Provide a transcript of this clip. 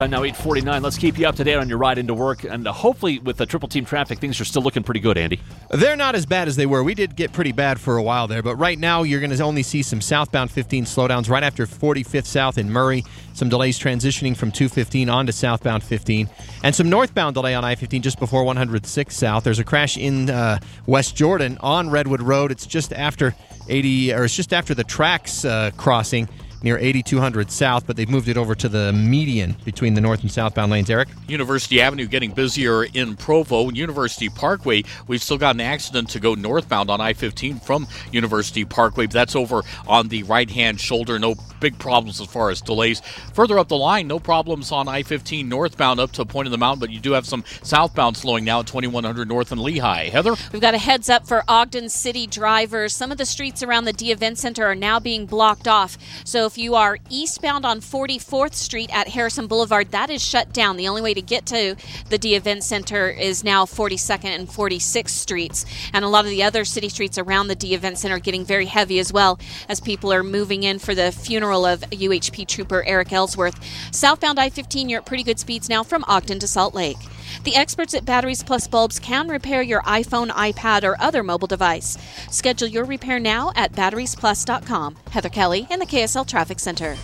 Now 8:49. Let's keep you up to date on your ride into work, and hopefully with the triple team traffic, things are still looking pretty good, Andy. They're not as bad as they were. We did get pretty bad for a while there, but right now you're going to only see some southbound 15 slowdowns right after 45th South in Murray. Some delays transitioning from 215 onto southbound 15, and some northbound delay on I-15 just before 106 South. There's a crash in West Jordan on Redwood Road. It's just after the tracks crossing near 8200 South, but they've moved it over to the median between the north and southbound lanes. Eric? University Avenue getting busier in Provo. University Parkway, we've still got an accident to go northbound on I-15 from University Parkway. That's over on the right-hand shoulder. No big problems as far as delays. Further up the line, no problems on I-15 northbound up to Point of the Mountain, but you do have some southbound slowing now at 2100 North and Lehigh. Heather? We've got a heads up for Ogden City drivers. Some of the streets around the D Event Center are now being blocked off. So if you are eastbound on 44th Street at Harrison Boulevard, that is shut down. The only way to get to the D Event Center is now 42nd and 46th Streets. And a lot of the other city streets around the D Event Center are getting very heavy as well as people are moving in for the funeral of UHP Trooper Eric Ellsworth. Southbound I-15, you're at pretty good speeds now from Ogden to Salt Lake. The experts at Batteries Plus Bulbs can repair your iPhone, iPad, or other mobile device. Schedule your repair now at batteriesplus.com. Heather Kelly in the KSL Traffic Center.